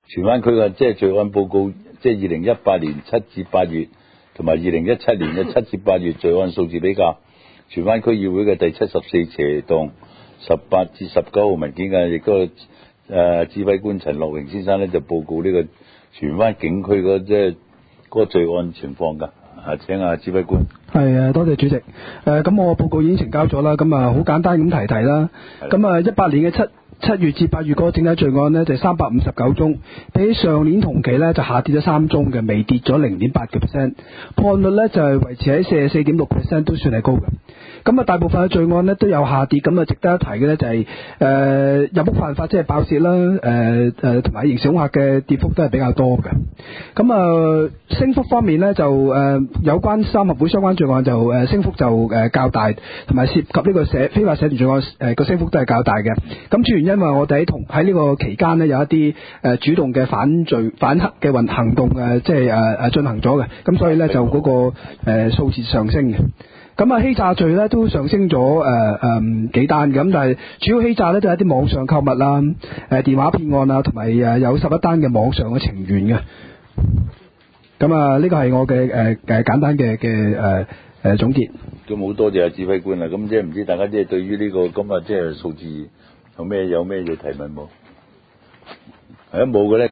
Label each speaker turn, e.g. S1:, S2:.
S1: 荃灣區嘅即係罪案報告，即係2018年7至8月同埋2017年嘅7至8月罪案數字比較，荃灣區議會嘅第74邪檔18至19號文件嘅，亦都指揮官陳樂榮先生咧就報告呢個荃灣警區嘅即係嗰個罪案情況㗎。請指揮官。
S2: 係多謝主席。咁我報告已經呈交咗啦，咁好簡單咁提啦。咁18年嘅7月至8月嗰個整體罪案呢，就359宗，比起上年同期呢，就下跌咗3宗嘅，微跌咗0.8%，破案率呢，就係維持喺44.6%，都算係高嘅。咁大部分嘅罪案呢都有下跌，咁值得一提嘅呢，就係入屋犯法，即係爆竊啦，同埋刑事恐嚇嘅跌幅都係比較多嘅。咁升幅方面呢，就有關三合會相關罪案就升幅就較大，同埋涉及呢個非法社團罪案個升幅都係較大嘅。咁主要因為我哋喺呢個期間呢，有一啲主動嘅反黑嘅行動即係進行咗嘅，咁所以呢，就嗰個數字上升嘅。咁欺詐罪咧都上升咗幾單咁，但係主要欺詐咧都係一啲網上購物啦、電話騙案啊，同埋有11單嘅網上嘅情緣嘅。咁呢個係我嘅簡單嘅總結。
S1: 咁好多謝指揮官啦，咁即係唔知大家即係對於呢個今日即係數字有咩要提問冇？係冇嘅咧。